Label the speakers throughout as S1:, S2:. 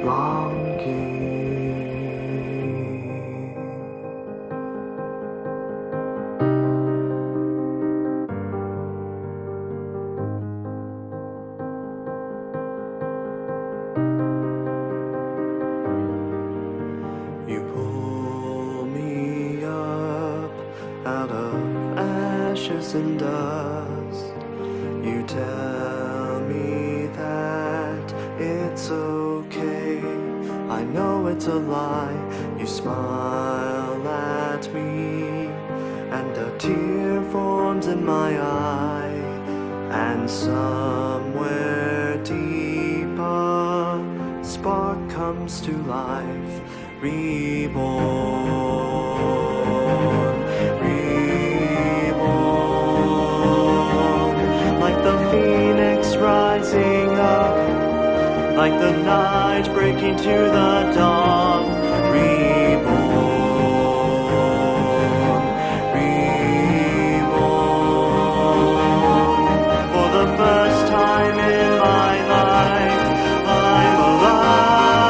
S1: You pull me up out of ashes and dust. You tell me that it's okay. I know it's a lie. You smile at me, and a tear forms in my eye. And somewhere deep a spark comes to life. Reborn, reborn, like the phoenix rising up, like the night breaking to the dawn. Reborn, reborn, for the first time in my life, I'm alive.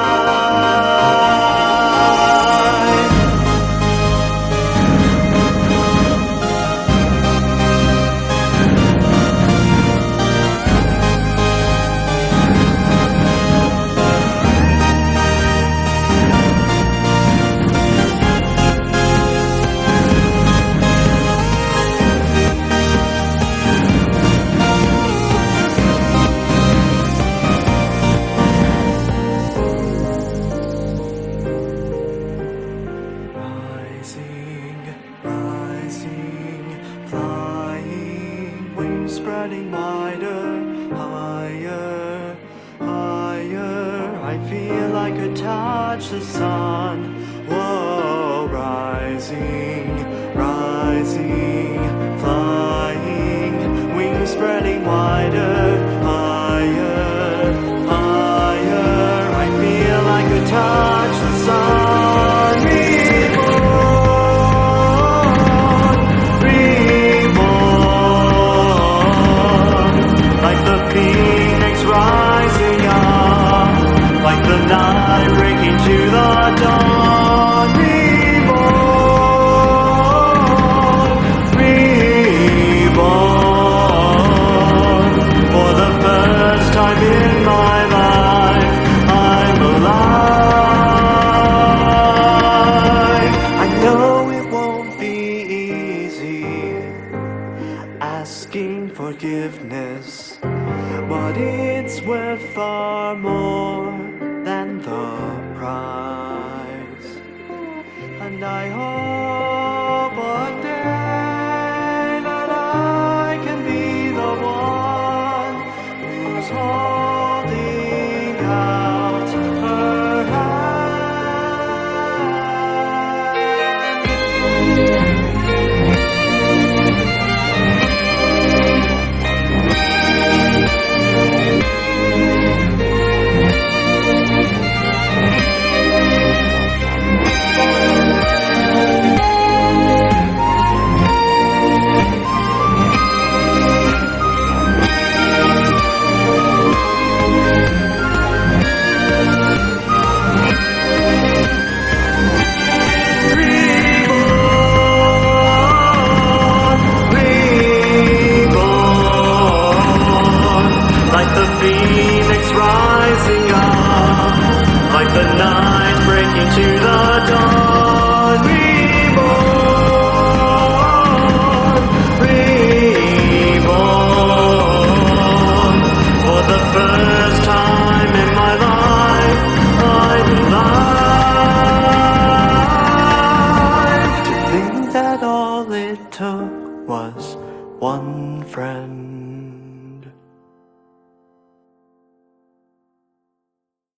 S1: Rising, flying, wings spreading wider, higher, higher. I feel I could touch the sun. Whoa, rising, rising, flying, wings spreading wider, higher, higher. I feel I could touch